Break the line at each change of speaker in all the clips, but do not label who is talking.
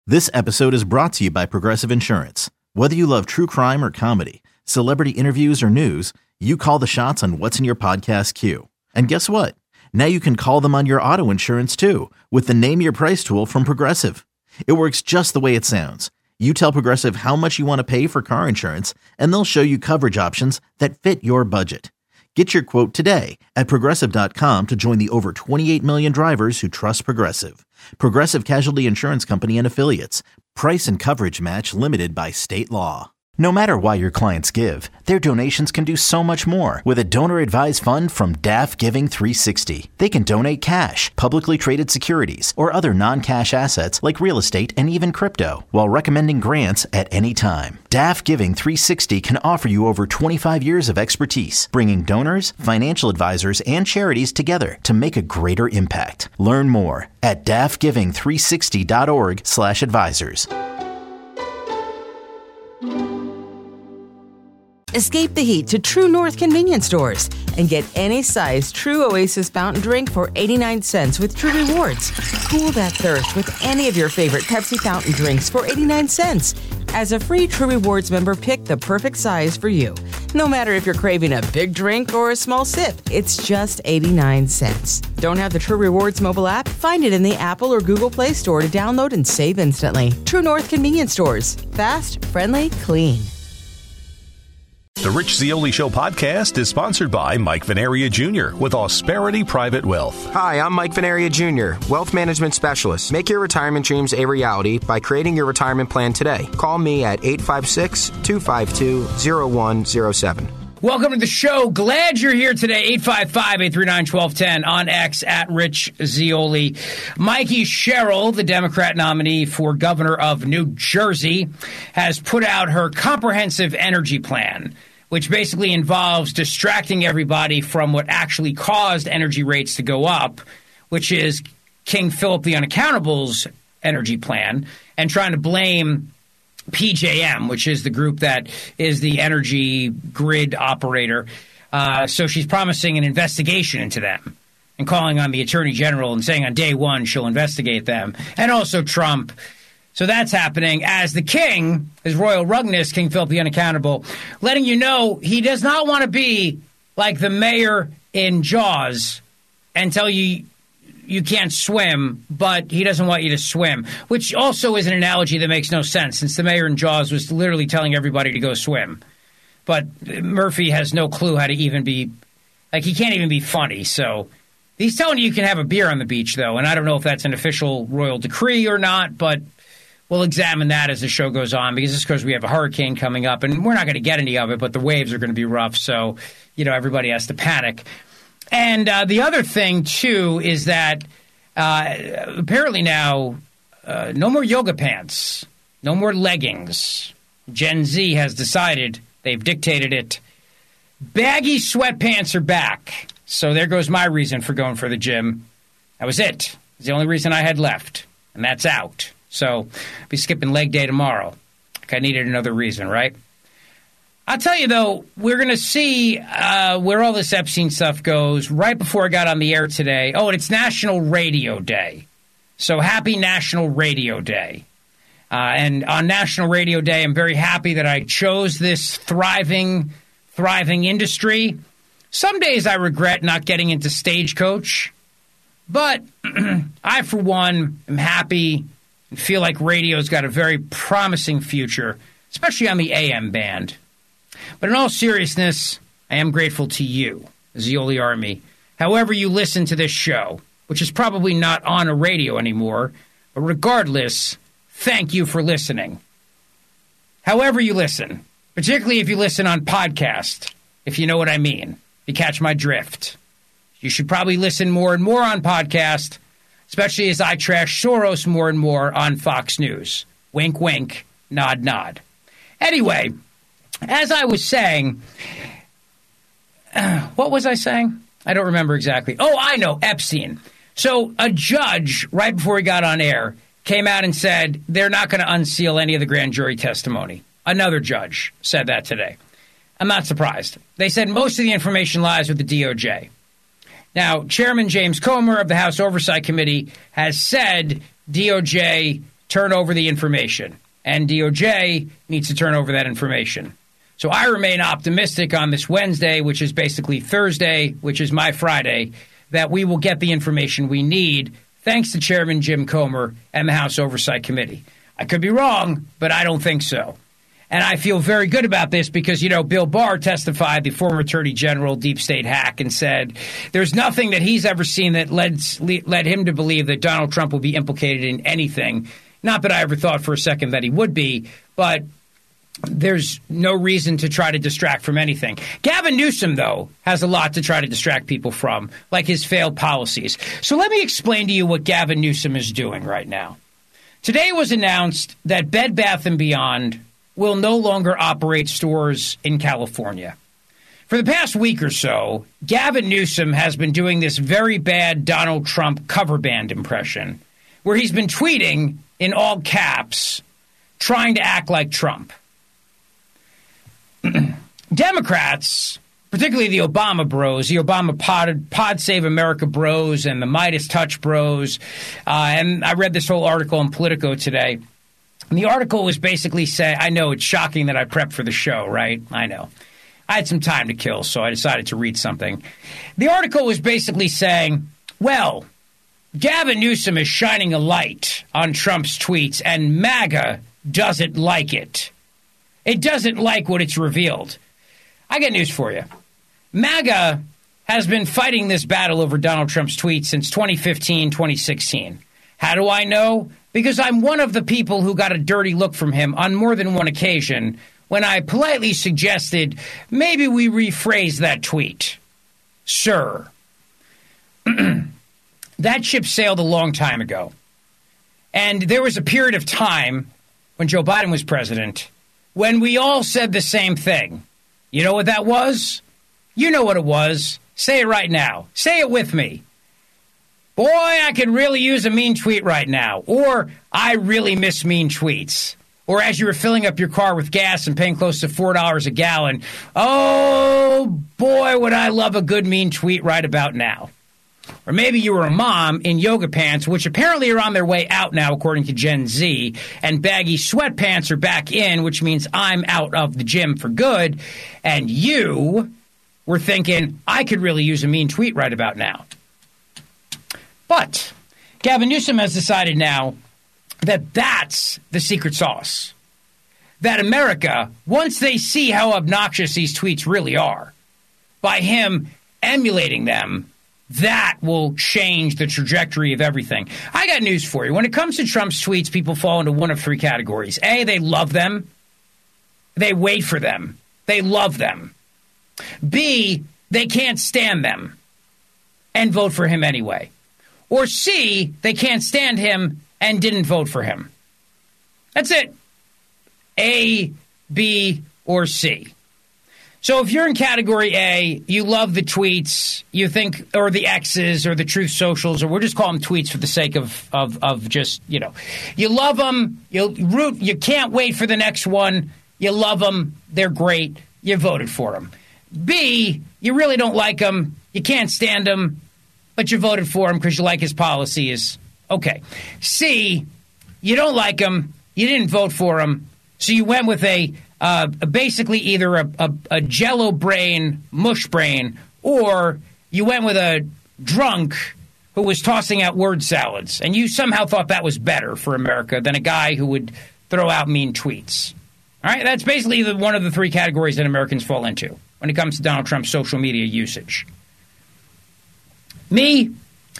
This episode is brought to you by Progressive Insurance. Whether you love true crime or comedy, celebrity interviews or news, you call the shots on what's in your podcast queue. And guess what? Now you can call them on your auto insurance too with the Name Your Price tool from Progressive. It works just the way it sounds. You tell Progressive how much you want to pay for car insurance, and they'll show you coverage options that fit your budget. Get your quote today at Progressive.com to join the over 28 million drivers who trust Progressive. Progressive Casualty Insurance Company and Affiliates. Price and coverage match limited by state law. No matter why your clients give, their donations can do so much more with a donor-advised fund from DAF Giving 360. They can donate cash, publicly traded securities, or other non-cash assets like real estate and even crypto, while recommending grants at any time. DAF Giving 360 can offer you over 25 years of expertise, bringing donors, financial advisors, and charities together to make a greater impact. Learn more at dafgiving360.org/advisors.
Escape the heat to True North convenience stores and get any size True Oasis fountain drink for 89 cents with True Rewards. Cool that thirst with any of your favorite Pepsi fountain drinks for 89 cents. As a free True Rewards member, pick the perfect size for you. No matter if you're craving a big drink or a small sip, it's just 89 cents. Don't have the True Rewards mobile app? Find it in the Apple or Google Play Store to download and save instantly. True North convenience stores. Fast, friendly, clean.
The Rich Zeoli Show podcast is sponsored by Mike Venaria Jr. with Ausperity Private Wealth.
Hi, I'm Mike Venaria Jr., Wealth Management Specialist. Make your retirement dreams a reality by creating your retirement plan today. Call me at 856-252-0107.
Welcome to the show. Glad you're here today. 855-839-1210 on X at Rich Zeoli. Mikey Sherrill, the Democrat nominee for governor of New Jersey, has put out her comprehensive energy plan, which basically involves distracting everybody from what actually caused energy rates to go up, which is King Philip the Unaccountable's energy plan, and trying to blame PJM, which is the group that is the energy grid operator. So she's promising an investigation into them and calling on the Attorney General and saying on day one she'll investigate them, and also Trump. So that's happening as the king, his royal rugness, King Philip the Unaccountable, letting you know he does not want to be like the mayor in Jaws and tell you you can't swim, but he doesn't want you to swim, which also is an analogy that makes no sense since the mayor in Jaws was literally telling everybody to go swim. But Murphy has no clue how to even be, like, he can't even be funny. So he's telling you can have a beer on the beach, though, and I don't know if that's an official royal decree or not, but we'll examine that as the show goes on, because it's because we have a hurricane coming up, and we're not going to get any of it, but the waves are going to be rough, so, you know, everybody has to panic. And the other thing, too, is that apparently now no more yoga pants, no more leggings. Gen Z has decided, they've dictated it. Baggy sweatpants are back. So there goes my reason for going for the gym. That was it. It's the only reason I had left, and that's out. So I'll be skipping leg day tomorrow. Like I needed another reason, right? I'll tell you, though, we're going to see where all this Epstein stuff goes right before I got on the air today. Oh, and it's National Radio Day. So happy National Radio Day. And on National Radio Day, I'm very happy that I chose this thriving industry. Some days I regret not getting into Stagecoach. But I, for one, am happy and feel like radio's got a very promising future, especially on the AM band. But in all seriousness, I am grateful to you, Zeoli Army, however you listen to this show, which is probably not on a radio anymore, but regardless, thank you for listening. However you listen, particularly if you listen on podcast, if you know what I mean, if you catch my drift. You should probably listen more and more on podcast, especially as I trash Soros more and more on Fox News. Wink, wink, nod, nod. Anyway, as I was saying, what was I saying? I don't remember exactly. Oh, I know, Epstein. So a judge, right before he got on air, came out and said they're not going to unseal any of the grand jury testimony. Another judge said that today. I'm not surprised. They said most of the information lies with the DOJ. Now, Chairman James Comer of the House Oversight Committee has said DOJ turn over the information, and DOJ needs to turn over that information. So I remain optimistic on this Wednesday, which is basically Thursday, which is my Friday, that we will get the information we need, thanks to Chairman Jim Comer and the House Oversight Committee. I could be wrong, but I don't think so. And I feel very good about this because, Bill Barr testified, the former Attorney General, deep state hack, and said there's nothing that he's ever seen that led him to believe that Donald Trump will be implicated in anything. Not that I ever thought for a second that he would be, but there's no reason to try to distract from anything. Gavin Newsom, though, has a lot to try to distract people from, like his failed policies. So let me explain to you what Gavin Newsom is doing right now. Today it was announced that Bed Bath & Beyond will no longer operate stores in California. For the past week or so, Gavin Newsom has been doing this very bad Donald Trump cover band impression, where he's been tweeting in all caps, trying to act like Trump. Democrats, particularly the Obama bros, the Obama Pod Save America bros and the Midas Touch bros, and I read this whole article in Politico today. And the article was basically saying, I know it's shocking that I prepped for the show, right? I know. I had some time to kill, so I decided to read something. The article was basically saying, well, Gavin Newsom is shining a light on Trump's tweets, and MAGA doesn't like it. It doesn't like what it's revealed. I got news for you. MAGA has been fighting this battle over Donald Trump's tweets since 2015, 2016. How do I know? Because I'm one of the people who got a dirty look from him on more than one occasion when I politely suggested maybe we rephrase that tweet. Sir. That ship sailed a long time ago. And there was a period of time when Joe Biden was president when we all said the same thing. You know what that was? You know what it was. Say it right now. Say it with me. Boy, I could really use a mean tweet right now. Or, I really miss mean tweets. Or as you were filling up your car with gas and paying close to $4 a gallon, oh, boy, would I love a good mean tweet right about now. Or maybe you were a mom in yoga pants, which apparently are on their way out now, according to Gen Z, and baggy sweatpants are back in, which means I'm out of the gym for good, and you were thinking, I could really use a mean tweet right about now. But Gavin Newsom has decided now that that's the secret sauce. That America, once they see how obnoxious these tweets really are, by him emulating them, that will change the trajectory of everything. I got news for you. When it comes to Trump's tweets, people fall into one of three categories. A, they love them. They wait for them. They love them. B, they can't stand them and vote for him anyway. Or C, they can't stand him and didn't vote for him. That's it. A, B, or C. So if you're in category A, you love the tweets, you think, or the X's, or the Truth Socials, or we'll just call them tweets for the sake of just, you love them, you can't wait for the next one, you love them, they're great, you voted for them. B, you really don't like them, you can't stand them, but you voted for him because you like his policies. Okay. C, you don't like him, you didn't vote for him, so you went with basically either a jello brain, mush brain, or you went with a drunk who was tossing out word salads, and you somehow thought that was better for America than a guy who would throw out mean tweets. All right, that's basically one of the three categories that Americans fall into when it comes to Donald Trump's social media usage. Me?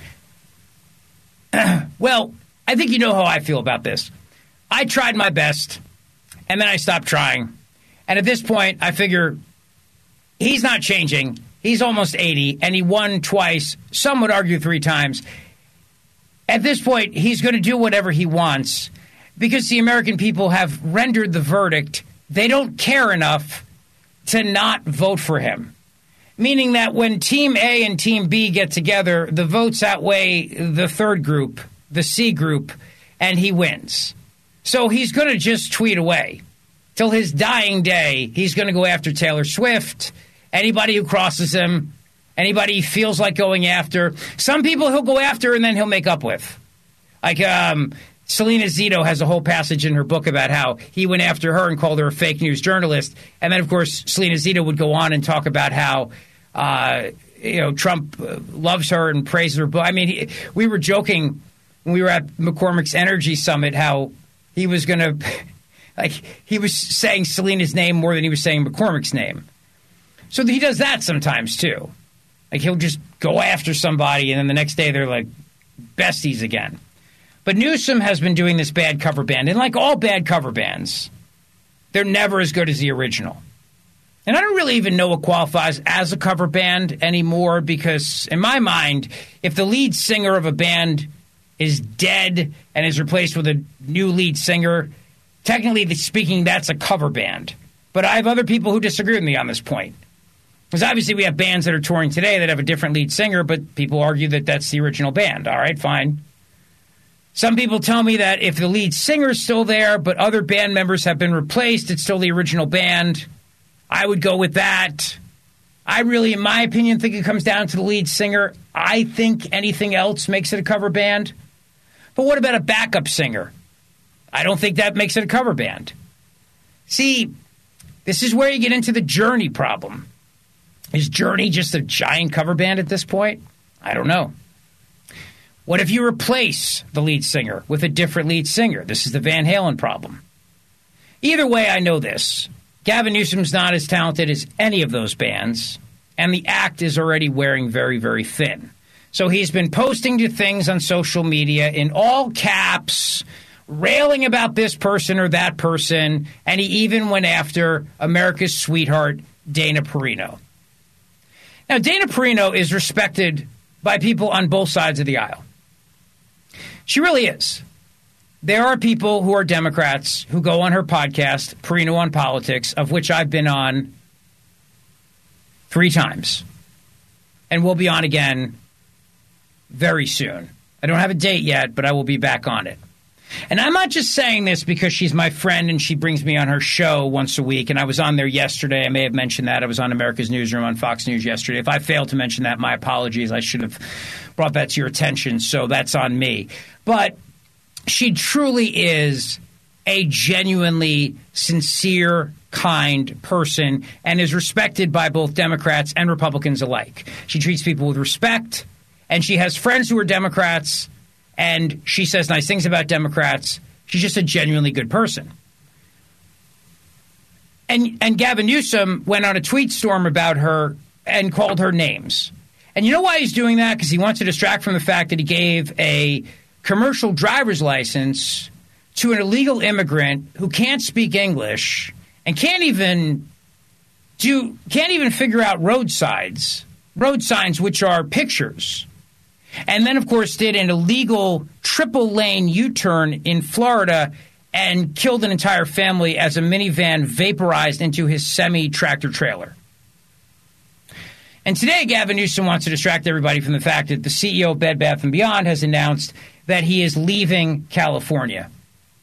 Well, I think you know how I feel about this. I tried my best, and then I stopped trying. And at this point, I figure he's not changing. He's almost 80, and he won twice. Some would argue 3 times. At this point, he's going to do whatever he wants because the American people have rendered the verdict. They don't care enough to not vote for him. Meaning that when Team A and Team B get together, the votes outweigh the third group, the C group, and he wins. So he's going to just tweet away. Till his dying day, he's going to go after Taylor Swift, anybody who crosses him, anybody he feels like going after. Some people he'll go after and then he'll make up with. Like Selena Zito has a whole passage in her book about how he went after her and called her a fake news journalist. And then, of course, Selena Zito would go on and talk about how, Trump loves her and praises her book. I mean, we were joking when we were at McCormick's Energy Summit how he was going to, he was saying Selena's name more than he was saying McCormick's name. So he does that sometimes, too. Like, he'll just go after somebody, and then the next day they're like besties again. But Newsom has been doing this bad cover band. And like all bad cover bands, they're never as good as the original. And I don't really even know what qualifies as a cover band anymore because, in my mind, if the lead singer of a band is dead and is replaced with a new lead singer, technically speaking, that's a cover band. But I have other people who disagree with me on this point. Because obviously we have bands that are touring today that have a different lead singer, but people argue that that's the original band. All right, fine. Some people tell me that if the lead singer is still there, but other band members have been replaced, it's still the original band. I would go with that. I really, in my opinion, think it comes down to the lead singer. I think anything else makes it a cover band. But what about a backup singer? I don't think that makes it a cover band. See, this is where you get into the Journey problem. Is Journey just a giant cover band at this point? I don't know. What if you replace the lead singer with a different lead singer? This is the Van Halen problem. Either way, I know this. Gavin Newsom's not as talented as any of those bands, and the act is already wearing very, very thin. So he's been posting to things on social media in all caps, railing about this person or that person, and he even went after America's sweetheart, Dana Perino. Now, Dana Perino is respected by people on both sides of the aisle. She really is. There are people who are Democrats who go on her podcast, Perino on Politics, of which I've been on 3 times. And we'll be on again very soon. I don't have a date yet, but I will be back on it. And I'm not just saying this because she's my friend and she brings me on her show once a week. And I was on there yesterday. I may have mentioned that. I was on America's Newsroom on Fox News yesterday. If I failed to mention that, my apologies. I should have brought that to your attention. So that's on me. But she truly is a genuinely sincere, kind person and is respected by both Democrats and Republicans alike. She treats people with respect, and she has friends who are Democrats, and she says nice things about Democrats. She's just a genuinely good person. And Gavin Newsom went on a tweet storm about her and called her names. And you know why he's doing that? Because he wants to distract from the fact that he gave a commercial driver's license to an illegal immigrant who can't speak English and can't even figure out road signs, which are pictures. And then, of course, did an illegal triple-lane U-turn in Florida and killed an entire family as a minivan vaporized into his semi-tractor trailer. And today, Gavin Newsom wants to distract everybody from the fact that the CEO of Bed Bath & Beyond has announced that he is leaving California.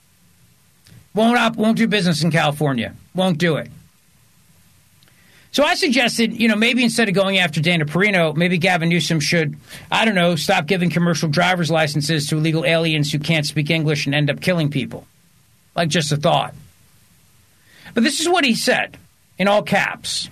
Won't do business in California. Won't do it. So I suggested, maybe instead of going after Dana Perino, maybe Gavin Newsom should, stop giving commercial driver's licenses to illegal aliens who can't speak English and end up killing people. Like just a thought. But this is what he said, in all caps.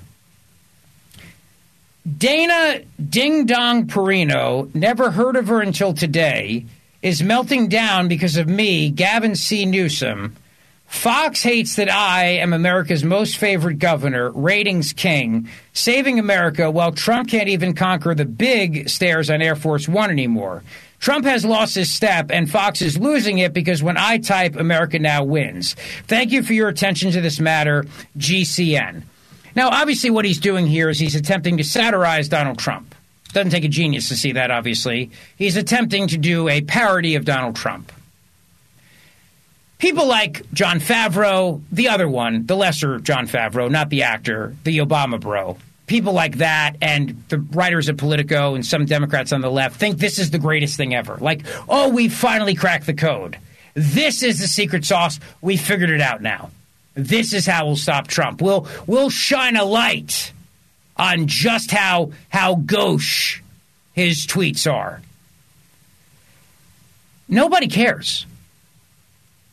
Dana Ding Dong Perino, never heard of her until today, is melting down because of me, Gavin C. Newsom. Fox hates that I am America's most favorite governor, ratings king, saving America while Trump can't even conquer the big stairs on Air Force One anymore. Trump has lost his step, and Fox is losing it because when I type, America now wins. Thank you for your attention to this matter, GCN. Now, obviously, what he's doing here is he's attempting to satirize Donald Trump. Doesn't take a genius to see that, obviously. He's attempting to do a parody of Donald Trump. People like Jon Favreau, the other one, the lesser Jon Favreau, not the actor, the Obama bro. People like that and the writers at Politico and some Democrats on the left think this is the greatest thing ever. Like, oh, we finally cracked the code. This is the secret sauce. We figured it out now. This is how we'll stop Trump. We'll shine a light on just how gauche his tweets are. Nobody cares.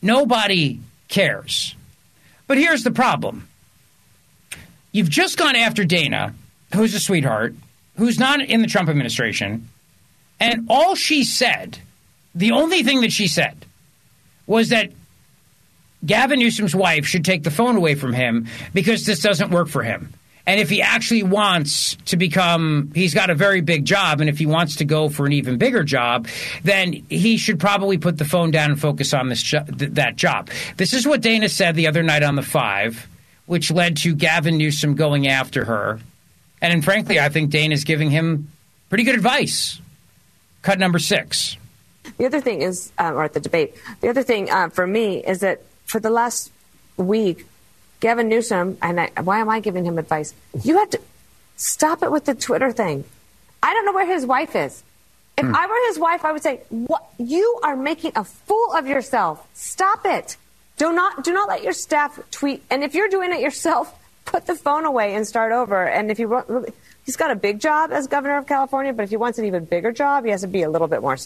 Nobody cares. But here's the problem. You've just gone after Dana, who's a sweetheart, who's not in the Trump administration, and all she said, the only thing that she said, was that Gavin Newsom's wife should take the phone away from him because this doesn't work for him. And if he actually wants to he's got a very big job, and if he wants to go for an even bigger job, then he should probably put the phone down and focus on that job. This is what Dana said the other night on The Five, which led to Gavin Newsom going after her. And frankly, I think Dana's giving him pretty good advice. Cut number 6.
The other thing is, or at the debate, the other thing for me is that for the last week, Gavin Newsom, why am I giving him advice? You have to stop it with the Twitter thing. I don't know where his wife is. If I were his wife, I would say, "What? You are making a fool of yourself. Stop it. Do not let your staff tweet. And if you're doing it yourself, put the phone away and start over. And if he's got a big job as governor of California, but if he wants an even bigger job, he has to be a little bit more."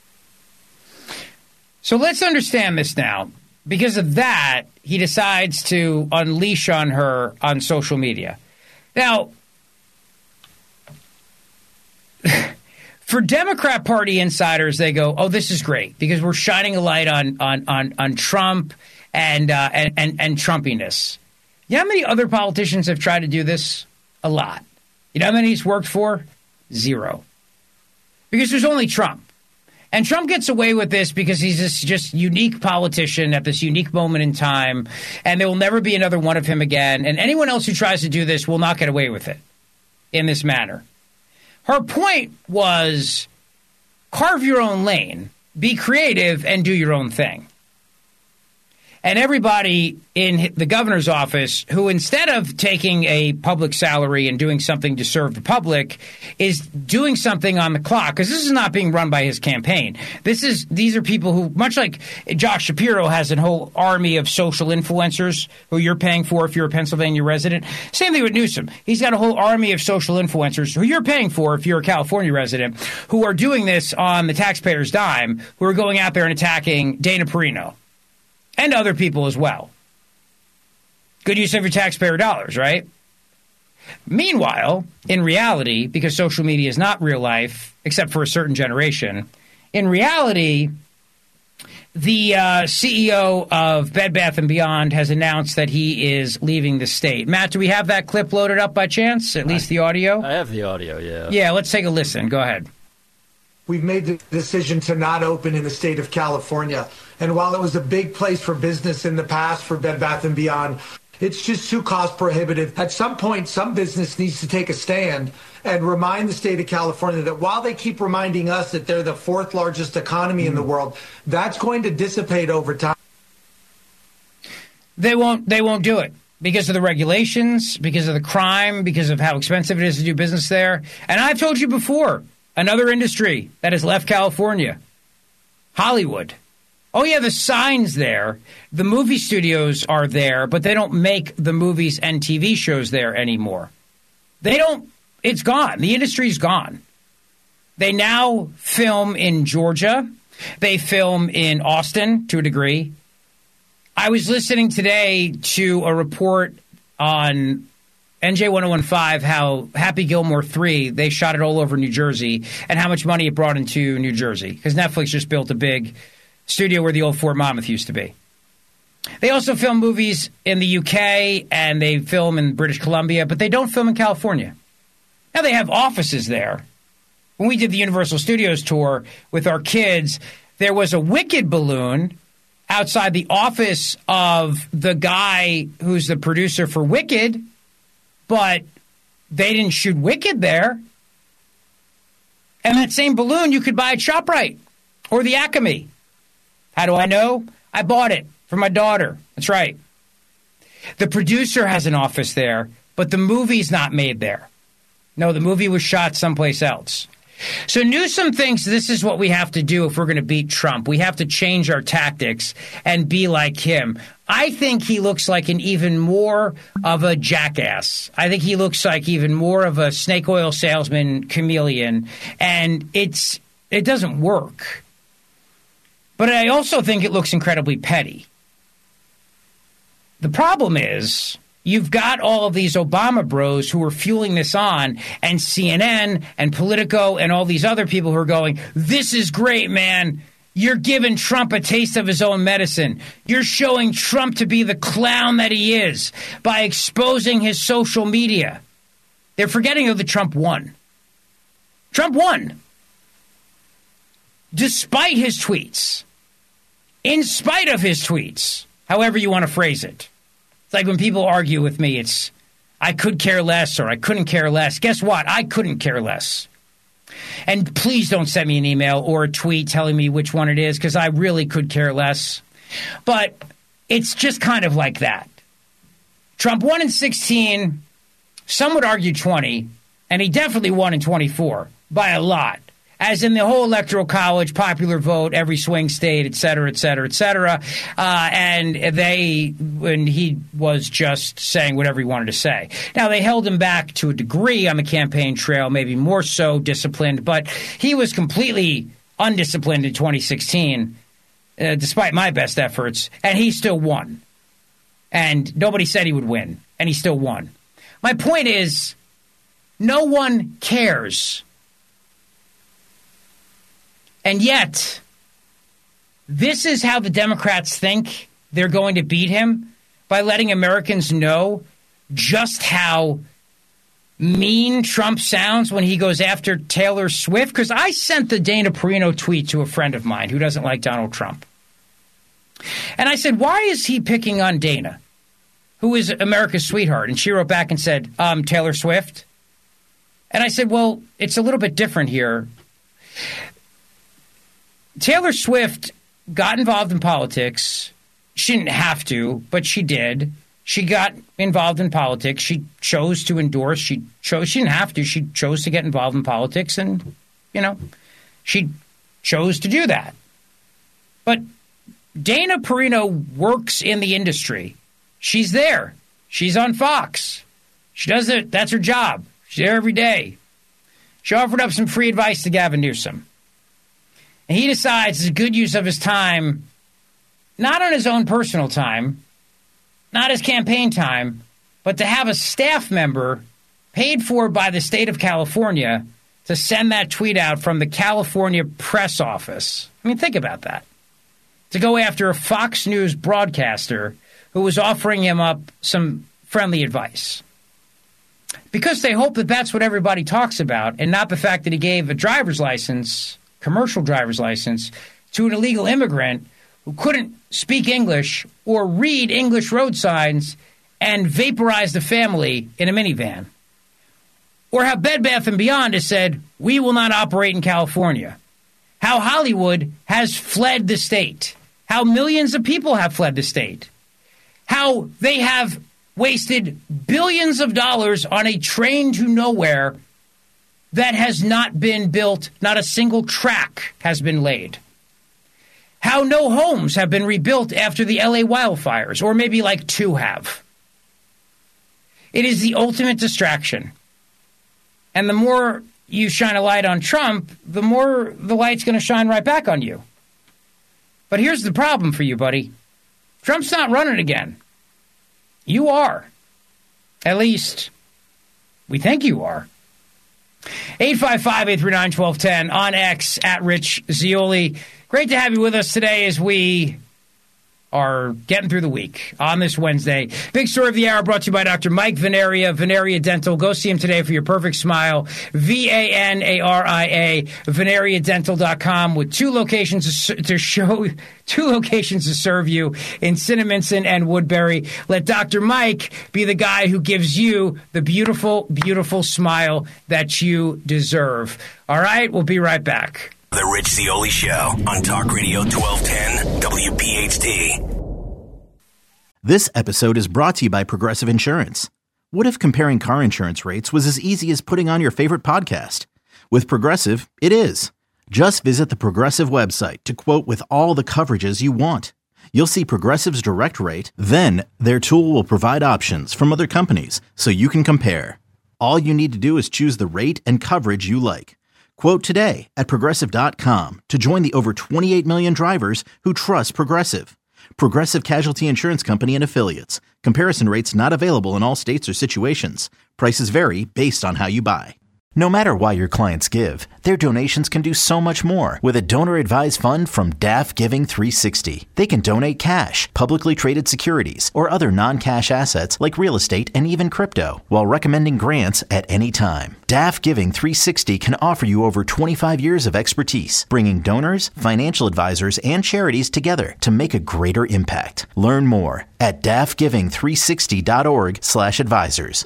So let's understand this now. Because of that, he decides to unleash on her on social media. Now, for Democrat Party insiders, they go, "Oh, this is great because we're shining a light on Trump and Trumpiness." You know how many other politicians have tried to do this? A lot. You know how many he's worked for? 0. Because there's only Trump. And Trump gets away with this because he's this just unique politician at this unique moment in time, and there will never be another one of him again. And anyone else who tries to do this will not get away with it in this manner. Her point was carve your own lane, be creative, and do your own thing. And everybody in the governor's office who, instead of taking a public salary and doing something to serve the public, is doing something on the clock, because this is not being run by his campaign. These are people who, much like Josh Shapiro has a whole army of social influencers who you're paying for if you're a Pennsylvania resident. Same thing with Newsom. He's got a whole army of social influencers who you're paying for if you're a California resident, who are doing this on the taxpayer's dime, who are going out there and attacking Dana Perino. And other people as well. Good use of your taxpayer dollars, right? Meanwhile, in reality, because social media is not real life, except for a certain generation, in reality, the CEO of Bed Bath & Beyond has announced that he is leaving the state. Matt, do we have that clip loaded up by chance? At least the audio?
I have the audio, yeah.
Yeah, let's take a listen. Go ahead.
We've made the decision to not open in the state of California. And while it was a big place for business in the past for Bed Bath & Beyond, it's just too cost prohibitive. At some point, some business needs to take a stand and remind the state of California that while they keep reminding us that they're the 4th largest economy in the world, that's going to dissipate over time.
They won't do it because of the regulations, because of the crime, because of how expensive it is to do business there. And I've told you before, another industry that has left California, Hollywood. Oh, yeah, the sign's there. The movie studios are there, but they don't make the movies and TV shows there anymore. It's gone. The industry's gone. They now film in Georgia. They film in Austin to a degree. I was listening today to a report on NJ 1015, how Happy Gilmore 3, they shot it all over New Jersey, and how much money it brought into New Jersey, because Netflix just built a big studio where the old Fort Monmouth used to be. They also film movies in the UK, and they film in British Columbia, but they don't film in California. Now, they have offices there. When we did the Universal Studios tour with our kids, there was a Wicked balloon outside the office of the guy who's the producer for Wicked, but they didn't shoot Wicked there. And that same balloon you could buy at ShopRite or the Acme. How do I know? I bought it for my daughter. That's right. The producer has an office there, but the movie's not made there. No, the movie was shot someplace else. So Newsom thinks this is what we have to do if we're going to beat Trump. We have to change our tactics and be like him. I think he looks like an even more of a jackass. I think he looks like even more of a snake oil salesman chameleon, and it doesn't work. But I also think it looks incredibly petty. The problem is you've got all of these Obama bros who are fueling this on, and CNN and Politico and all these other people who are going, this is great, man. You're giving Trump a taste of his own medicine. You're showing Trump to be the clown that he is by exposing his social media. They're forgetting that Trump won. Trump won. Despite his tweets. In spite of his tweets. However you want to phrase it. It's like when people argue with me, it's I could care less or I couldn't care less. Guess what? I couldn't care less. And please don't send me an email or a tweet telling me which one it is, because I really could care less. But it's just kind of like that. Trump won in 16. Some would argue 20. And he definitely won in 24 by a lot. As in the whole electoral college, popular vote, every swing state, et cetera, et cetera, et cetera. And he was just saying whatever he wanted to say. Now, they held him back to a degree on the campaign trail, maybe more so disciplined, but he was completely undisciplined in 2016, despite my best efforts, and he still won. And nobody said he would win, and he still won. My point is, no one cares. And yet, this is how the Democrats think they're going to beat him, by letting Americans know just how mean Trump sounds when he goes after Taylor Swift. Because I sent the Dana Perino tweet to a friend of mine who doesn't like Donald Trump. And I said, why is he picking on Dana, who is America's sweetheart? And she wrote back and said, Taylor Swift. And I said, well, it's a little bit different here. Taylor Swift got involved in politics. She didn't have to, but she did. She got involved in politics. She chose to endorse. She didn't have to. She chose to get involved in politics, and, she chose to do that. But Dana Perino works in the industry. She's there. She's on Fox. She does it. That's her job. She's there every day. She offered up some free advice to Gavin Newsom. And he decides it's a good use of his time, not on his own personal time, not his campaign time, but to have a staff member paid for by the state of California to send that tweet out from the California press office. I mean, think about that. To go after a Fox News broadcaster who was offering him up some friendly advice. Because they hope that that's what everybody talks about, and not the fact that he gave a driver's license, commercial driver's license, to an illegal immigrant who couldn't speak English or read English road signs and vaporized the family in a minivan. Or how Bed Bath & Beyond has said, we will not operate in California. How Hollywood has fled the state. How millions of people have fled the state. How they have wasted billions of dollars on a train to nowhere that has not been built. Not a single track has been laid. How no homes have been rebuilt after the LA wildfires, or maybe like 2 have. It is the ultimate distraction. And the more you shine a light on Trump, the more the light's going to shine right back on you. But here's the problem for you, buddy. Trump's not running again. You are. At least, we think you are. 855-839-1210 on X at Rich Zeoli. Great to have you with us today as we are getting through the week on this Wednesday. Big story of the hour brought to you by Dr. Mike Veneria, Veneria Dental. Go see him today for your perfect smile. Venaria, veneriadental.com, with 2 locations to serve you in Cinnaminson and Woodbury. Let Dr. Mike be the guy who gives you the beautiful, beautiful smile that you deserve. All right, we'll be right back.
The Rich Zeoli Show on Talk Radio 1210 WPHT.
This episode is brought to you by Progressive Insurance. What if comparing car insurance rates was as easy as putting on your favorite podcast? With Progressive, it is. Just visit the Progressive website to quote with all the coverages you want. You'll see Progressive's direct rate, then their tool will provide options from other companies so you can compare. All you need to do is choose the rate and coverage you like. Quote today at Progressive.com to join the over 28 million drivers who trust Progressive. Progressive Casualty Insurance Company and Affiliates. Comparison rates not available in all states or situations. Prices vary based on how you buy. No matter why your clients give, their donations can do so much more with a donor-advised fund from DAF Giving 360. They can donate cash, publicly traded securities, or other non-cash assets like real estate and even crypto, while recommending grants at any time. DAF Giving 360 can offer you over 25 years of expertise, bringing donors, financial advisors, and charities together to make a greater impact. Learn more at dafgiving360.org/advisors.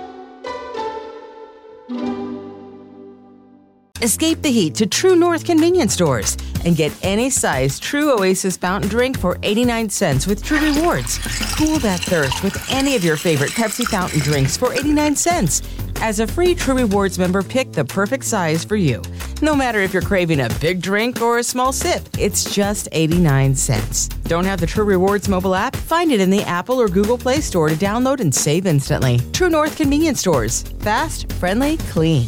Escape the heat to True North convenience stores and get any size True Oasis fountain drink for 89 cents with True Rewards. Cool that thirst with any of your favorite Pepsi fountain drinks for 89 cents. As a free True Rewards member, pick the perfect size for you. No matter if you're craving a big drink or a small sip, it's just 89 cents. Don't have the True Rewards mobile app? Find it in the Apple or Google Play Store to download and save instantly. True North convenience stores. Fast, friendly, clean.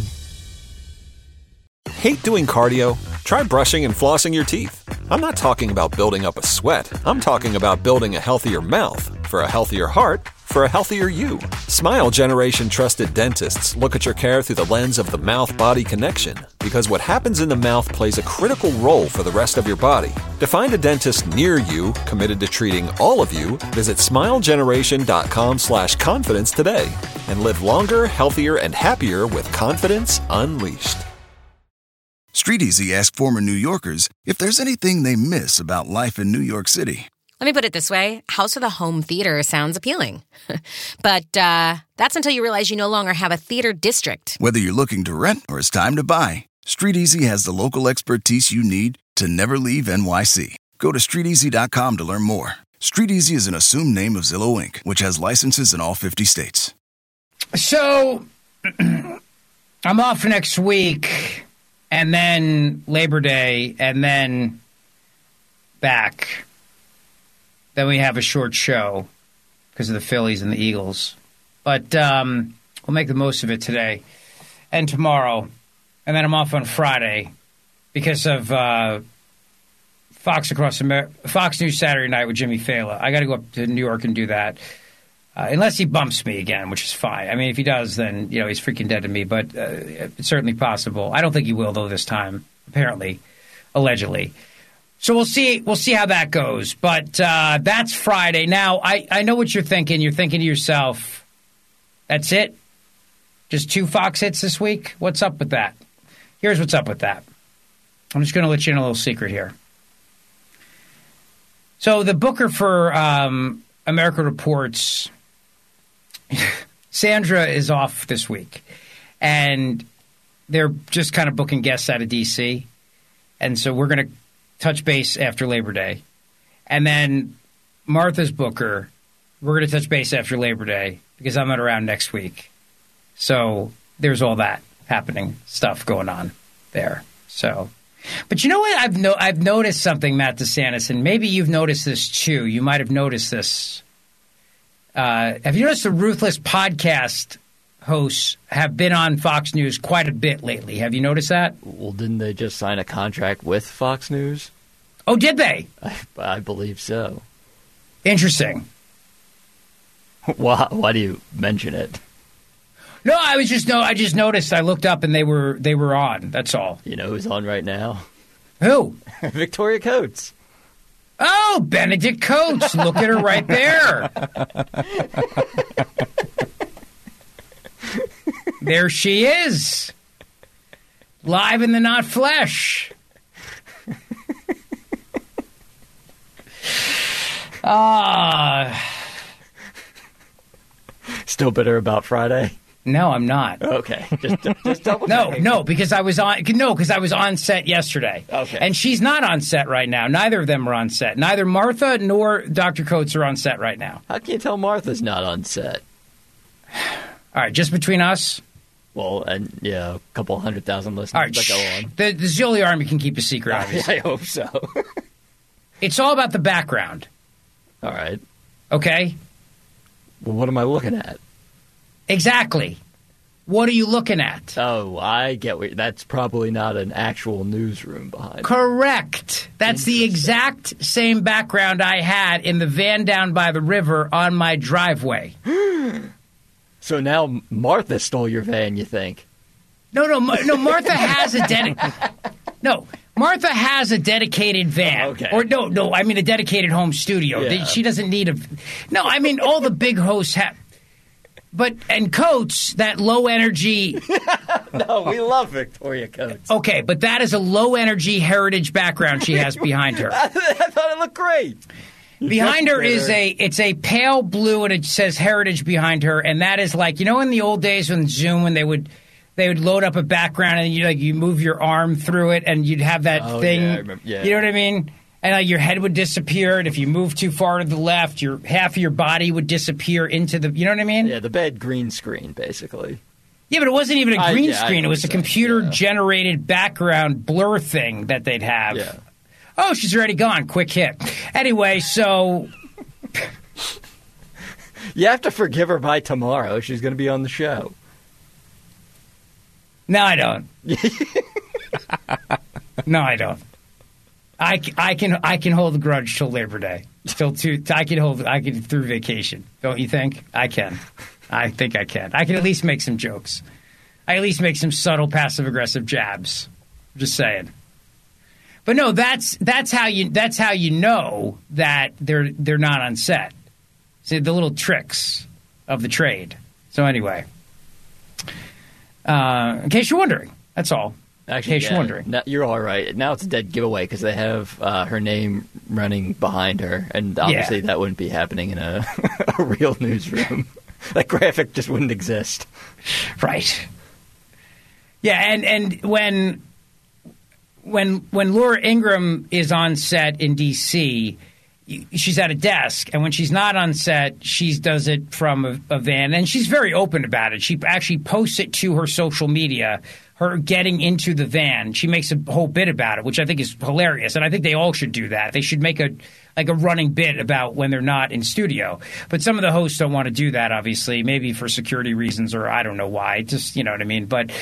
Hate doing cardio? Try brushing and flossing your teeth. I'm not talking about building up a sweat. I'm talking about building a healthier mouth for a healthier heart for a healthier you. Smile Generation trusted dentists look at your care through the lens of the mouth-body connection because what happens in the mouth plays a critical role for the rest of your body. To find a dentist near you committed to treating all of you, visit smilegeneration.com/confidence today and live longer, healthier, and happier with confidence unleashed.
StreetEasy asked former New Yorkers if there's anything they miss about life in New York City.
Let me put it this way. House with a home theater sounds appealing. But that's until you realize you no longer have a theater district.
Whether you're looking to rent or it's time to buy, StreetEasy has the local expertise you need to never leave NYC. Go to StreetEasy.com to learn more. StreetEasy is an assumed name of Zillow Inc., which has licenses in all 50 states.
So, I'm off next week. And then Labor Day, and then back. Then we have a short show because of the Phillies and the Eagles. But we'll make the most of it today and tomorrow. And then I'm off on Friday because of Fox News Saturday Night with Jimmy Fallon. I got to go up to New York and do that. Unless he bumps me again, which is fine. I mean, if he does, then, he's freaking dead to me. But it's certainly possible. I don't think he will, though, this time, apparently, allegedly. So we'll see how that goes. But that's Friday. Now, I know what you're thinking. You're thinking to yourself, that's it? Just 2 Fox hits this week? What's up with that? Here's what's up with that. I'm just going to let you in a little secret here. So the booker for America Reports... Sandra is off this week, and they're just kind of booking guests out of D.C., and so we're going to touch base after Labor Day. And then Martha's booker, we're going to touch base after Labor Day because I'm not around next week. So there's all that happening, stuff going on there. So, but you know what? I've noticed something, Matt DeSantis, and maybe you've noticed this too. You might have noticed this. Have you noticed the Ruthless podcast hosts have been on Fox News quite a bit lately? Have you noticed that?
Well, didn't they just sign a contract with Fox News?
Oh, did they?
I believe so.
Interesting.
Why do you mention it?
No, I just noticed. I looked up and they were on. That's all.
You know who's on right now?
Who?
Victoria Coates.
Oh, Benedict Coates. Look at her right there. There she is. Live in the not flesh.
Still bitter about Friday?
No, I'm not.
Okay, just double.
No, because I was on set yesterday.
Okay,
and she's not on set right now. Neither of them are on set. Neither Martha nor Dr. Coates are on set right now.
How can you tell Martha's not on set?
All right, just between us.
Well, and a couple 100,000 listeners.
All right,
that go on.
The Zeoli Army can keep a secret, obviously.
I hope so.
It's all about the background.
All right.
Okay.
Well, what am I looking at?
Exactly. What are you looking at?
Oh, I get what. That's probably not an actual newsroom behind it.
Correct. That's the exact same background I had in the van down by the river on my driveway.
So now Martha stole your van, you think?
No. Martha has Martha has a dedicated van.
Oh, okay.
Or no. I mean a dedicated home studio.
Yeah.
She doesn't need a. No, I mean all the big hosts have. And Coates, that low energy.
No, we love Victoria Coates.
Okay, but that is a low energy heritage background she has behind her.
I thought it looked great.
Behind her is a pale blue, and it says Heritage behind her, and that is like, in the old days when Zoom, when they would load up a background and you move your arm through it, and you'd have that thing.
Yeah, I remember. Yeah.
You know what I mean? And your head would disappear, and if you moved too far to the left, half of your body would disappear into the. You know what I mean?
Yeah, the bad green screen, basically.
Yeah, but it wasn't even a green screen. It was a
saying,
computer-generated background blur thing that they'd have.
Yeah.
Oh, she's already gone. Quick hit. Anyway, so...
You have to forgive her by tomorrow. She's going to be on the show.
No, I don't. No, I don't. I can hold a grudge till Labor Day. I can through vacation. Don't you think? I can. I think I can. I can at least make some jokes. I at least make some subtle passive-aggressive jabs. I'm just saying. But no, that's how you know that they're not on set. See, the little tricks of the trade. So anyway, in case you're wondering, that's all.
Actually,
in case you're wondering.
No, you're all right. Now it's a dead giveaway because they have her name running behind her, and obviously that wouldn't be happening in a real newsroom. That graphic just wouldn't exist.
Right. Yeah, and when Laura Ingraham is on set in D.C., she's at a desk, and when she's not on set, she does it from a van, and she's very open about it. She actually posts it to her social media, her getting into the van. She makes a whole bit about it, which I think is hilarious, and I think they all should do that. They should make a running bit about when they're not in studio. But some of the hosts don't want to do that, obviously, maybe for security reasons or I don't know why. Just, you know what I mean? But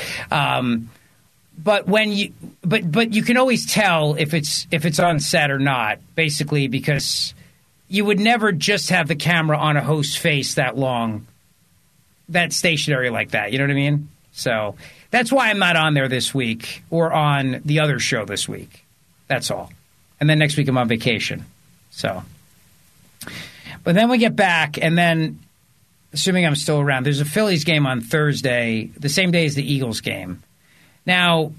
when you can always tell if it's on set or not, basically, because you would never just have the camera on a host's face that long, that stationary like that. You know what I mean? So that's why I'm not on there this week or on the other show this week. That's all. And then next week I'm on vacation. So, but then we get back, and then, assuming I'm still around, there's a Phillies game on Thursday, the same day as the Eagles game. Now,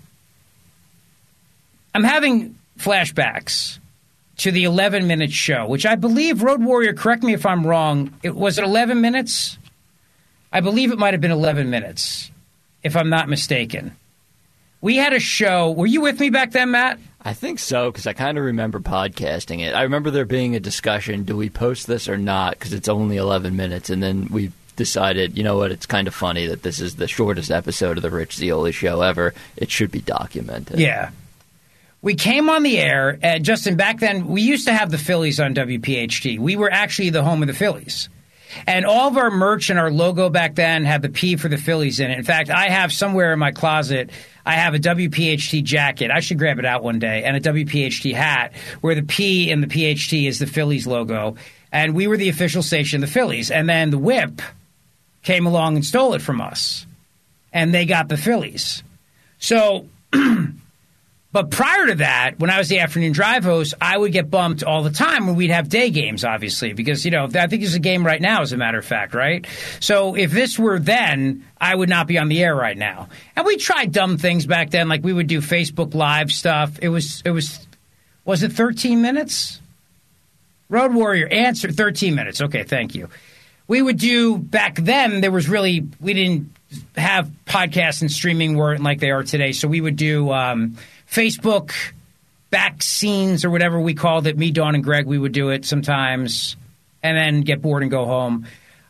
I'm having flashbacks to the 11-minute show, which I believe, Road Warrior, correct me if I'm wrong, was it 11 minutes? I believe it might have been 11 minutes, if I'm not mistaken. We had a show. Were you with me back then, Matt?
I think so, because I kind of remember podcasting it. I remember there being a discussion, do we post this or not, because it's only 11 minutes, and then we decided, you know what, it's kind of funny that this is the shortest episode of the Rich Zeoli Show ever. It should be documented.
Yeah. We came on the air, Justin, back then, we used to have the Phillies on WPHT. We were actually the home of the Phillies. And all of our merch and our logo back then had the P for the Phillies in it. In fact, I have somewhere in my closet, I have a WPHT jacket. I should grab it out one day. And a WPHT hat where the P in the PHT is the Phillies logo. And we were the official station of the Phillies. And then the Whip came along and stole it from us. And they got the Phillies. So, but prior to that, when I was the afternoon drive host, I would get bumped all the time when we'd have day games, obviously, because, I think there's a game right now, as a matter of fact, right? So if this were then, I would not be on the air right now. And we tried dumb things back then, like we would do Facebook Live stuff. Was it 13 minutes? Road Warrior, answer 13 minutes. Okay, thank you. We would do, back then, we didn't have podcasts and streaming weren't like they are today, so we would do Facebook back scenes or whatever we called it. Me, Dawn, and Greg, we would do it sometimes and then get bored and go home.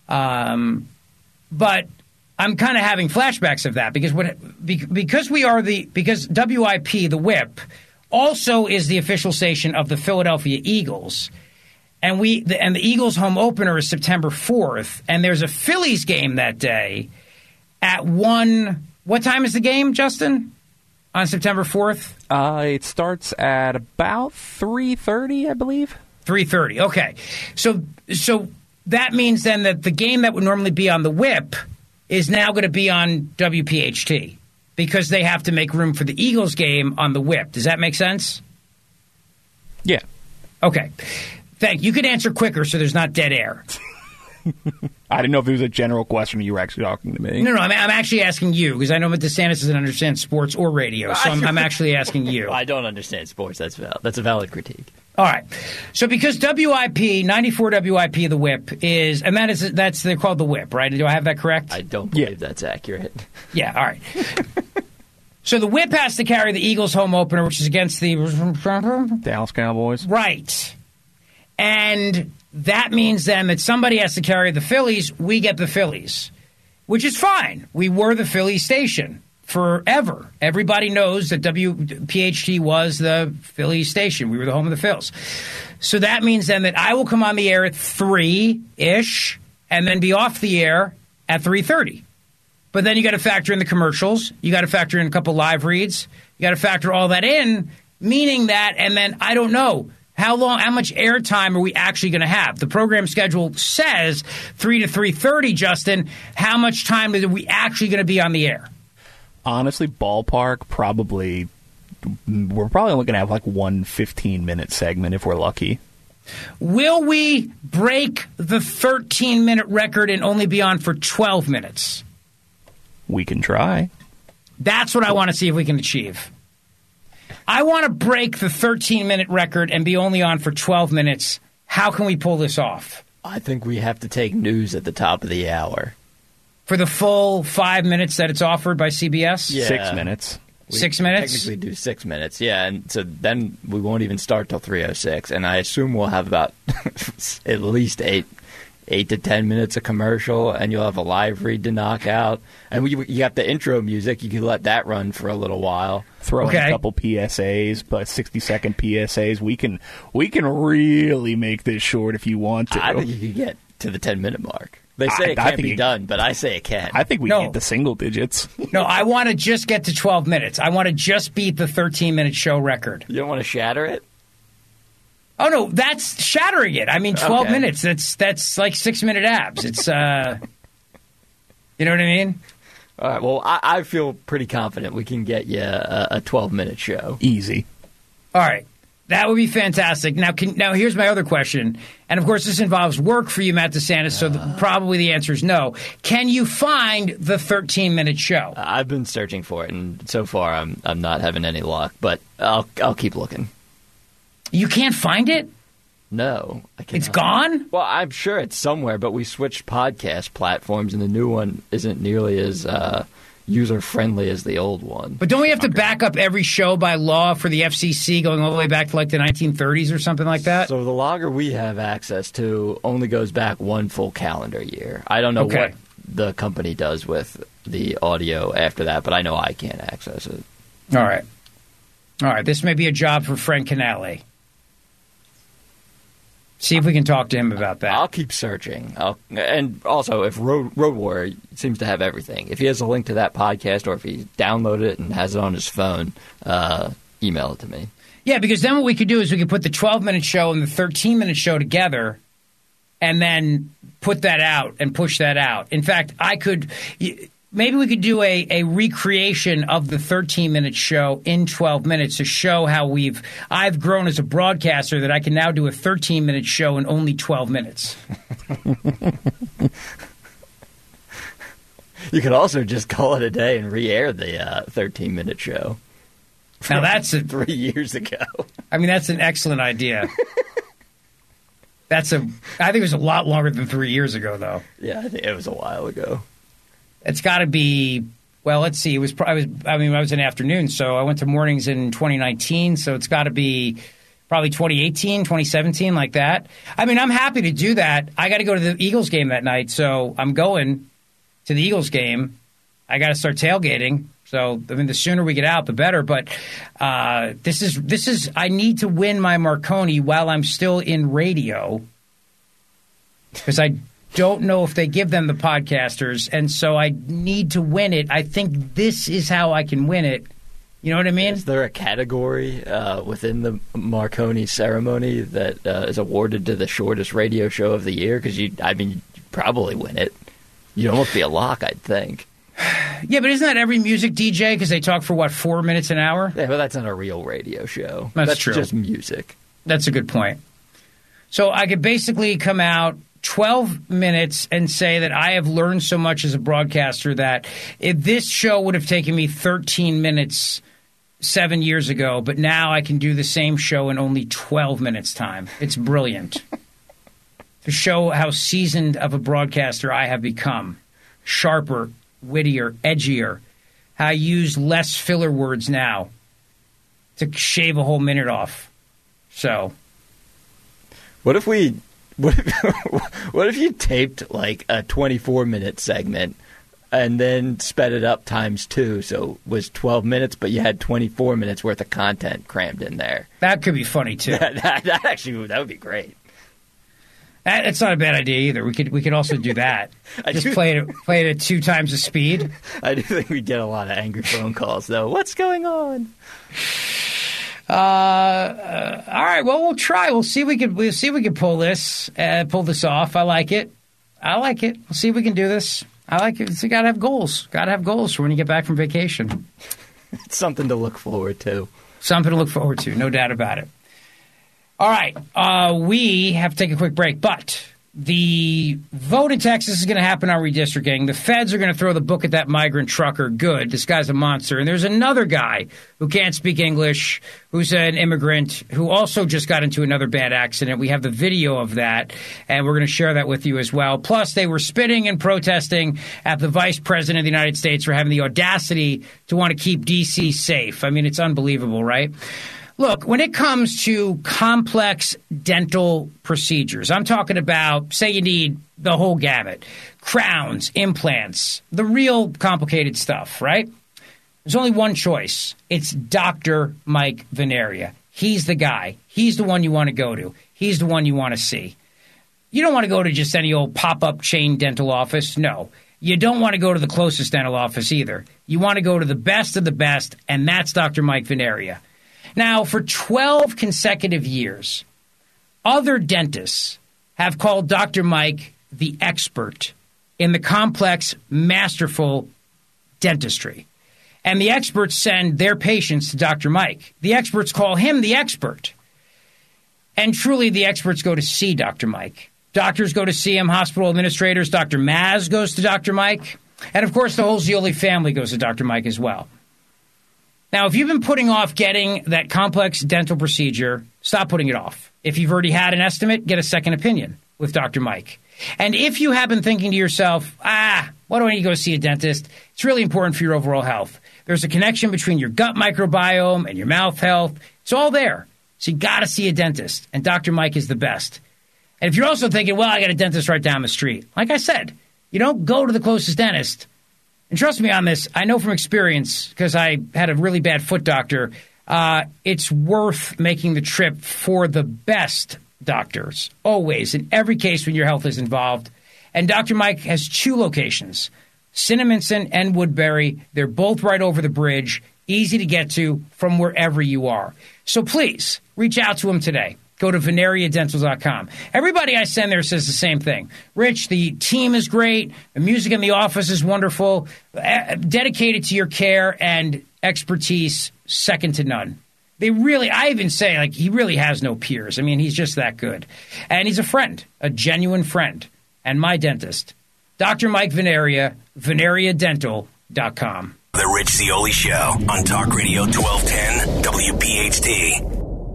But I'm kind of having flashbacks of that because WIP, the Whip, also is the official station of the Philadelphia Eagles. And the Eagles home opener is September 4th, and there's a Phillies game that day. at 1. What time is the game, Justin? On September 4th?
It starts at about 3:30, I believe.
3:30. Okay. So that means then that the game that would normally be on the Whip is now going to be on WPHT because they have to make room for the Eagles game on the Whip. Does that make sense?
Yeah.
Okay. Thank you. You could answer quicker so there's not dead air.
I didn't know if it was a general question or you were actually talking to me.
No, I'm actually asking you because I know DeSantis doesn't understand sports or radio, so I'm actually asking you.
I don't understand sports. That's a valid critique.
All right. So because WIP, 94 WIP, the Whip is, and that's they're called the Whip, right? Do I have that correct?
I don't believe that's accurate.
Yeah, all right. So the Whip has to carry the Eagles home opener, which is against the
Dallas Cowboys.
Right. And that means then that somebody has to carry the Phillies. We get the Phillies, which is fine. We were the Philly station forever. Everybody knows that WPHT was the Philly station. We were the home of the Phils. So that means then that I will come on the air at 3-ish and then be off the air at 3:30. But then you got to factor in the commercials. You got to factor in a couple live reads. You got to factor all that in, meaning that, and then I don't know. How much airtime are we actually going to have? The program schedule says 3 to 3:30, Justin. How much time are we actually going to be on the air?
Honestly, ballpark, probably. We're probably only going to have like one 15-minute segment if we're lucky.
Will we break the 13-minute record and only be on for 12 minutes?
We can try.
That's what I want to see if we can achieve. I want to break the 13-minute record and be only on for 12 minutes. How can we pull this off?
I think we have to take news at the top of the hour.
For the full 5 minutes that it's offered by CBS?
Yeah.
6 minutes.
6 minutes?
Technically do 6 minutes, yeah. And so then we won't even start till 3:06. And I assume we'll have about at least 8 to 10 minutes of commercial, and you'll have a live read to knock out. And you got the intro music. You can let that run for a little while.
Throw in a couple PSAs, but 60-second PSAs. We can really make this short if you want to.
I think you can get to the 10-minute mark. They say it can't be done, but I say it can.
I think we can get the single digits.
No, I want to just get to 12 minutes. I want to just beat the 13-minute show record.
You don't want to shatter it?
Oh, no, that's shattering it. I mean, 12 minutes, that's like 6-minute abs. It's, you know what I mean?
All right, well, I feel pretty confident we can get you a 12-minute show.
Easy.
All right. That would be fantastic. Now, here's my other question. And, of course, this involves work for you, Matt DeSantis, so probably the answer is no. Can you find the 13-minute show?
I've been searching for it, and so far I'm not having any luck, but I'll keep looking.
You can't find it?
No. I cannot.
It's gone?
Well, I'm sure it's somewhere, but we switched podcast platforms, and the new one isn't nearly as user-friendly as the old one.
But don't we have to back up every show by law for the FCC going all the way back to like the 1930s or something like that?
So the logger we have access to only goes back one full calendar year. I don't know what the company does with the audio after that, but I know I can't access it.
All right. This may be a job for Frank Canale. See if we can talk to him about that.
I'll keep searching. And also, if Road Warrior seems to have everything, if he has a link to that podcast or if he downloaded it and has it on his phone, email it to me.
Yeah, because then what we could do is we could put the 12-minute show and the 13-minute show together and then put that out and push that out. In fact, maybe we could do a recreation of the 13-minute show in 12 minutes to show how I've grown as a broadcaster that I can now do a 13-minute show in only 12 minutes.
You could also just call it a day and re-air the 13-minute show.
Now that's
3 years ago.
I mean, that's an excellent idea. I think it was a lot longer than 3 years ago, though.
Yeah, I think it was a while ago.
It's got to be, well, let's see. I was in afternoon, so I went to mornings in 2019, so it's got to be probably 2018, 2017, like that. I mean, I'm happy to do that. I got to go to the Eagles game that night, so I'm going to the Eagles game. I got to start tailgating. So, I mean, the sooner we get out, the better. But this is. I need to win my Marconi while I'm still in radio, because I don't know if they give them the podcasters, and so I need to win it. I think this is how I can win it. You know what I mean?
Is there a category within the Marconi ceremony that is awarded to the shortest radio show of the year? Because you'd probably win it. You'd almost be a lock, I'd think.
Yeah, but isn't that every music DJ? Because they talk for, 4 minutes an hour?
Yeah, but that's not a real radio show.
That's true.
Just music.
That's a good point. So I could basically come out 12 minutes and say that I have learned so much as a broadcaster that if this show would have taken me 13 minutes 7 years ago, but now I can do the same show in only 12 minutes time. It's brilliant. To show how seasoned of a broadcaster I have become. Sharper, wittier, edgier. How I use less filler words now to shave a whole minute off. So,
what if you taped like a 24-minute segment and then sped it up times 2, so it was 12 minutes, but you had 24 minutes worth of content crammed in there?
That could be funny too.
that would be great.
That's not a bad idea either. We could also do that. Just play it at 2 times the speed.
I do think we'd get a lot of angry phone calls though. What's going on?
All right. Well, we'll try. We'll see if we can pull this off. I like it. We'll see if we can do this. I like it. So you gotta have goals. Gotta have goals for when you get back from vacation.
It's something to look forward to.
Something to look forward to. No doubt about it. All right. We have to take a quick break, but the vote in Texas is going to happen on redistricting. The feds are going to throw the book at that migrant trucker. Good. This guy's a monster. And there's another guy who can't speak English, who's an immigrant, who also just got into another bad accident. We have the video of that, and we're going to share that with you as well. Plus, they were spitting and protesting at the vice president of the United States for having the audacity to want to keep D.C. safe. I mean, it's unbelievable, right? Look, when it comes to complex dental procedures, I'm talking about, say you need the whole gamut, crowns, implants, the real complicated stuff, right? There's only one choice. It's Dr. Mike Veneria. He's the guy. He's the one you want to go to. He's the one you want to see. You don't want to go to just any old pop-up chain dental office. No. You don't want to go to the closest dental office either. You want to go to the best of the best, and that's Dr. Mike Veneria. Now, for 12 consecutive years, other dentists have called Dr. Mike the expert in the complex, masterful dentistry. And the experts send their patients to Dr. Mike. The experts call him the expert. And truly, the experts go to see Dr. Mike. Doctors go to see him, hospital administrators. Dr. Maz goes to Dr. Mike. And, of course, the whole Zeoli family goes to Dr. Mike as well. Now, if you've been putting off getting that complex dental procedure, stop putting it off. If you've already had an estimate, get a second opinion with Dr. Mike. And if you have been thinking to yourself, why do I need to go see a dentist? It's really important for your overall health. There's a connection between your gut microbiome and your mouth health. It's all there. So you got to see a dentist. And Dr. Mike is the best. And if you're also thinking, well, I got a dentist right down the street. Like I said, you don't go to the closest dentist. And trust me on this, I know from experience, because I had a really bad foot doctor, it's worth making the trip for the best doctors, always, in every case when your health is involved. And Dr. Mike has 2 locations, Cinnaminson and Woodbury. They're both right over the bridge, easy to get to from wherever you are. So please, reach out to him today. Go to VeneriaDental.com. Everybody I send there says the same thing. Rich, the team is great. The music in the office is wonderful. Dedicated to your care and expertise, second to none. I even say, he really has no peers. I mean, he's just that good. And he's a friend, a genuine friend. And my dentist, Dr. Mike Veneria, VeneriaDental.com.
The Rich Zeoli Show on Talk Radio 1210 WPHT.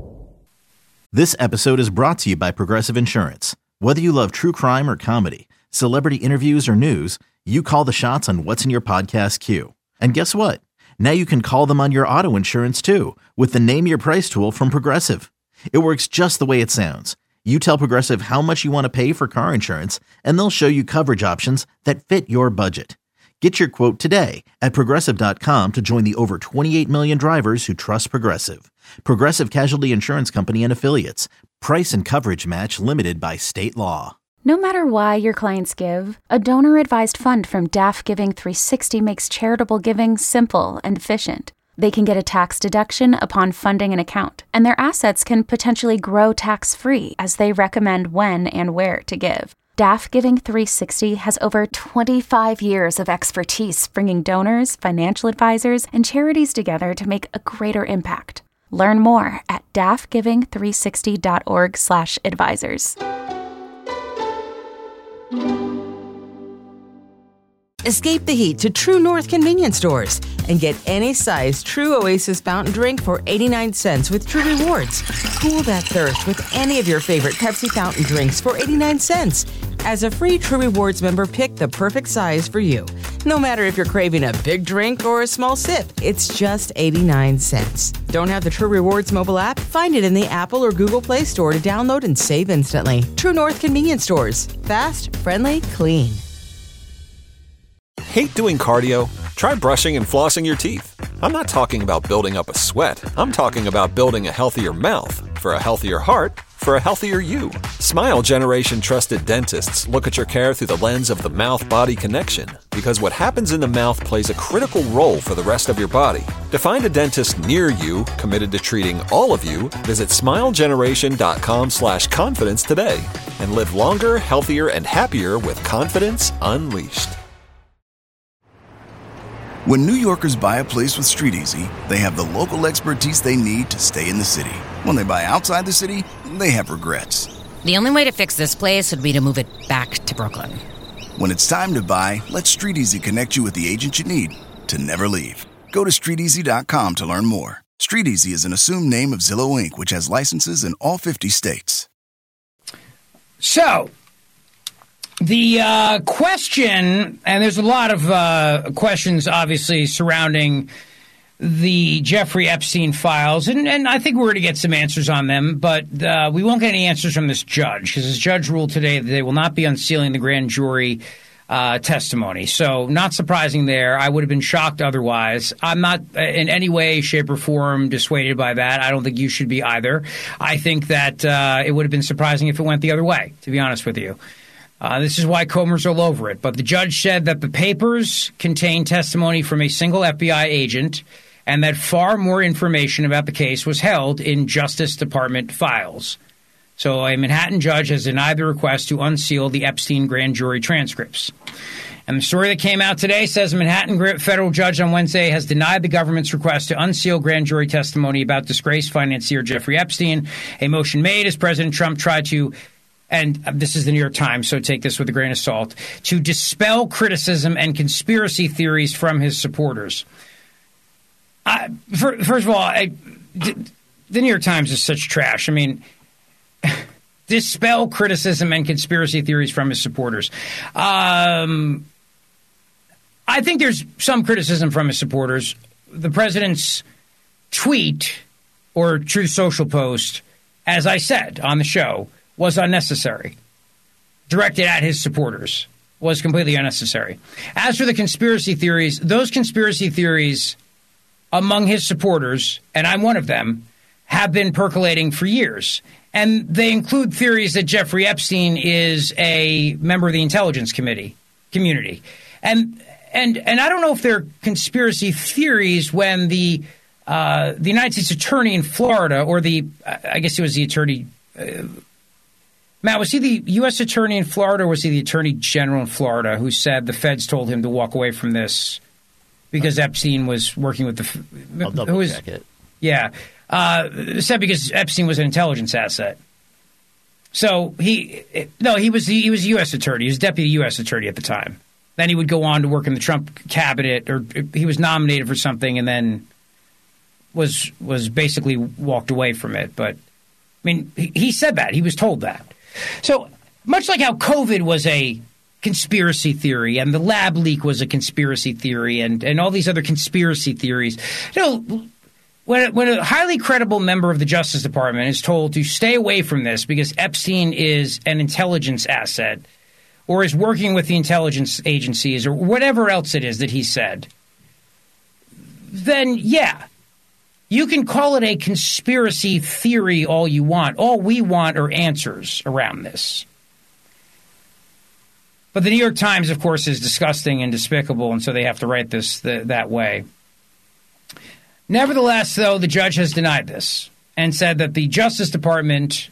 This episode is brought to you by Progressive Insurance. Whether you love true crime or comedy, celebrity interviews or news, you call the shots on what's in your podcast queue. And guess what? Now you can call them on your auto insurance too with the Name Your Price tool from Progressive. It works just the way it sounds. You tell Progressive how much you want to pay for car insurance, and they'll show you coverage options that fit your budget. Get your quote today at Progressive.com to join the over 28 million drivers who trust Progressive. Progressive Casualty Insurance Company and Affiliates. Price and coverage match limited by state law.
No matter why your clients give, a donor-advised fund from DAF Giving 360 makes charitable giving simple and efficient. They can get a tax deduction upon funding an account, and their assets can potentially grow tax-free as they recommend when and where to give. DAF Giving 360 has over 25 years of expertise bringing donors, financial advisors, and charities together to make a greater impact. Learn more at dafgiving360.org/advisors.
Escape the heat to True North convenience stores and get any size True Oasis fountain drink for 89 cents with True Rewards. Cool that thirst with any of your favorite Pepsi fountain drinks for 89 cents. As a free True Rewards member, pick the perfect size for you. No matter if you're craving a big drink or a small sip, it's just 89 cents. Don't have the True Rewards mobile app? Find it in the Apple or Google Play Store to download and save instantly. True North convenience stores. Fast, friendly, clean.
Hate doing cardio? Try brushing and flossing your teeth. I'm not talking about building up a sweat. I'm talking about building a healthier mouth for a healthier heart for a healthier you. Smile Generation trusted dentists look at your care through the lens of the mouth-body connection, because what happens in the mouth plays a critical role for the rest of your body. To find a dentist near you committed to treating all of you, visit smilegeneration.com/confidence today and live longer, healthier, and happier with confidence unleashed.
When New Yorkers buy a place with StreetEasy, they have the local expertise they need to stay in the city. When they buy outside the city, they have regrets.
The only way to fix this place would be to move it back to Brooklyn.
When it's time to buy, let StreetEasy connect you with the agent you need to never leave. Go to StreetEasy.com to learn more. StreetEasy is an assumed name of Zillow Inc., which has licenses in all 50 states.
So, the question, and there's a lot of questions, obviously, surrounding the Jeffrey Epstein files, and I think we're going to get some answers on them, but we won't get any answers from this judge, because this judge ruled today that they will not be unsealing the grand jury testimony. So, not surprising there. I would have been shocked otherwise. I'm not in any way, shape, or form dissuaded by that. I don't think you should be either. I think that it would have been surprising if it went the other way, to be honest with you. This is why Comer's all over it. But the judge said that the papers contain testimony from a single FBI agent and that far more information about the case was held in Justice Department files. So a Manhattan judge has denied the request to unseal the Epstein grand jury transcripts. And the story that came out today says a Manhattan federal judge on Wednesday has denied the government's request to unseal grand jury testimony about disgraced financier Jeffrey Epstein, a motion made as President Trump tried to, and this is the New York Times, so take this with a grain of salt, to dispel criticism and conspiracy theories from his supporters. First of all, the New York Times is such trash. I mean, dispel criticism and conspiracy theories from his supporters. I think there's some criticism from his supporters. The president's tweet or Truth Social post, as I said on the show, was unnecessary. Directed at his supporters was completely unnecessary. As for the conspiracy theories, those conspiracy theories among his supporters, and I'm one of them, have been percolating for years. And they include theories that Jeffrey Epstein is a member of the intelligence community. And I don't know if they're conspiracy theories when the United States attorney in Florida, or I guess it was the attorney, Matt, was he the U.S. attorney in Florida, or was he the attorney general in Florida who said the feds told him to walk away from this because Epstein was working with the...
I'll double check it.
Yeah. Said because Epstein was an intelligence asset. So he was a U.S. attorney. He was deputy U.S. attorney at the time. Then he would go on to work in the Trump cabinet, or he was nominated for something and then was basically walked away from it. But, I mean, he said that. He was told that. So much like how COVID was a conspiracy theory and the lab leak was a conspiracy theory and all these other conspiracy theories, when a highly credible member of the Justice Department is told to stay away from this because Epstein is an intelligence asset or is working with the intelligence agencies or whatever else it is that he said, then, yeah, you can call it a conspiracy theory all you want. All we want are answers around this. But the New York Times, of course, is disgusting and despicable, and so they have to write this that way. Nevertheless, though, the judge has denied this and said that the Justice Department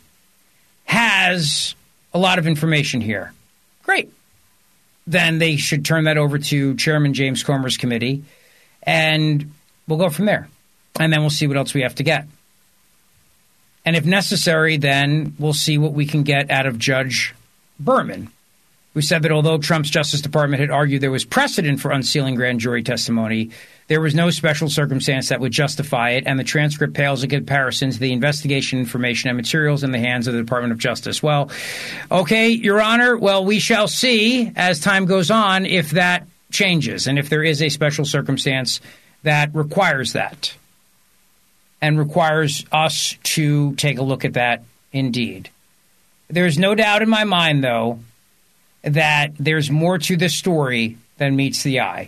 has a lot of information here. Great. Then they should turn that over to Chairman James Comer's committee, and we'll go from there. And then we'll see what else we have to get. And if necessary, then we'll see what we can get out of Judge Berman, who said that although Trump's Justice Department had argued there was precedent for unsealing grand jury testimony, there was no special circumstance that would justify it, and the transcript pales in comparison to the investigation information and materials in the hands of the Department of Justice. Well, okay, Your Honor, well, we shall see as time goes on if that changes and if there is a special circumstance that requires that and requires us to take a look at that indeed. There's no doubt in my mind, though, that there's more to this story than meets the eye.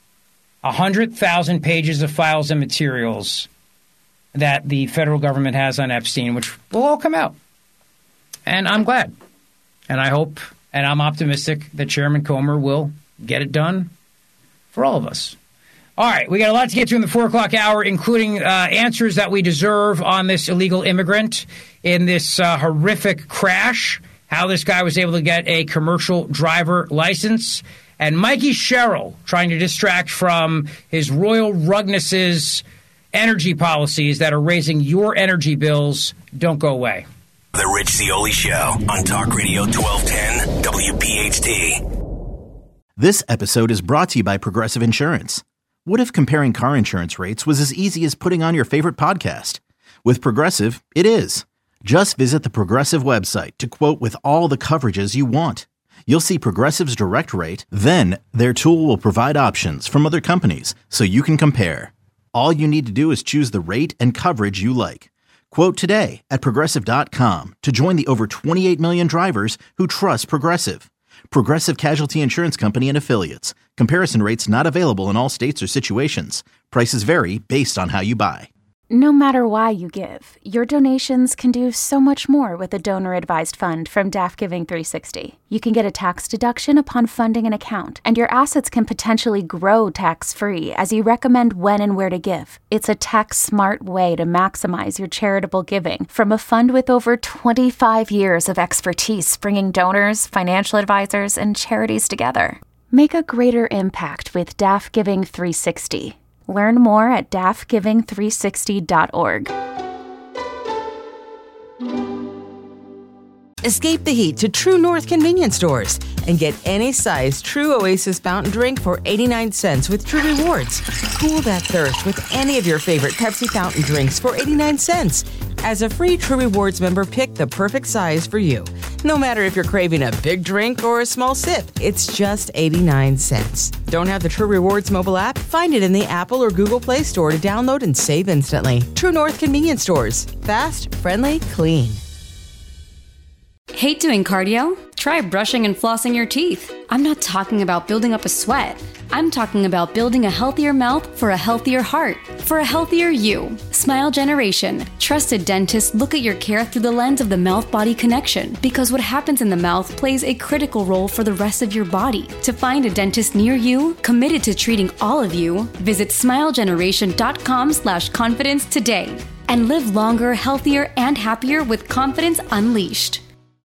100,000 pages of files and materials that the federal government has on Epstein, which will all come out. And I'm glad. And I hope, and I'm optimistic that Chairman Comer will get it done for all of us. All right, we got a lot to get to in the 4 o'clock hour, including answers that we deserve on this illegal immigrant in this horrific crash, how this guy was able to get a commercial driver license, and Mikey Sherrill trying to distract from his Royal Rugness's energy policies that are raising your energy bills. Don't go away.
The Rich Zeoli Show on Talk Radio 1210 WPHT.
This episode is brought to you by Progressive Insurance. What if comparing car insurance rates was as easy as putting on your favorite podcast? With Progressive, it is. Just visit the Progressive website to quote with all the coverages you want. You'll see Progressive's direct rate, then their tool will provide options from other companies so you can compare. All you need to do is choose the rate and coverage you like. Quote today at Progressive.com to join the over 28 million drivers who trust Progressive. Progressive Casualty Insurance Company and Affiliates. Comparison rates not available in all states or situations. Prices vary based on how you buy.
No matter why you give, your donations can do so much more with a donor-advised fund from DAF Giving 360. You can get a tax deduction upon funding an account, and your assets can potentially grow tax-free as you recommend when and where to give. It's a tax-smart way to maximize your charitable giving from a fund with over 25 years of expertise bringing donors, financial advisors, and charities together. Make a greater impact with DAF Giving 360. Learn more at dafgiving360.org.
Escape the heat to True North convenience stores and get any size True Oasis fountain drink for 89 cents with True Rewards. Cool that thirst with any of your favorite Pepsi fountain drinks for 89 cents. As a free True Rewards member, pick the perfect size for you. No matter if you're craving a big drink or a small sip, it's just 89 cents. Don't have the True Rewards mobile app? Find it in the Apple or Google Play Store to download and save instantly. True North convenience stores. Fast, friendly, clean.
Hate doing cardio? Try brushing and flossing your teeth. I'm not talking about building up a sweat. I'm talking about building a healthier mouth for a healthier heart, for a healthier you. Smile Generation. Trusted dentists look at your care through the lens of the mouth-body connection because what happens in the mouth plays a critical role for the rest of your body. To find a dentist near you, committed to treating all of you, visit smilegeneration.com/confidence today and live longer, healthier, and happier with confidence unleashed.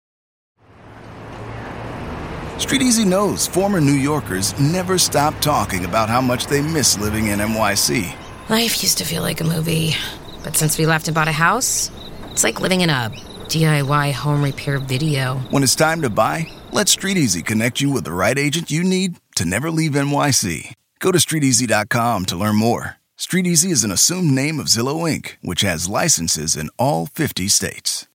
Street Easy knows former New Yorkers never stop talking about how much they miss living in NYC.
Life used to feel like a movie, but since we left and bought a house, it's like living in a DIY home repair video.
When it's time to buy, let Street Easy connect you with the right agent you need to never leave NYC. Go to StreetEasy.com to learn more. Street Easy is an assumed name of Zillow Inc., which has licenses in all 50 states.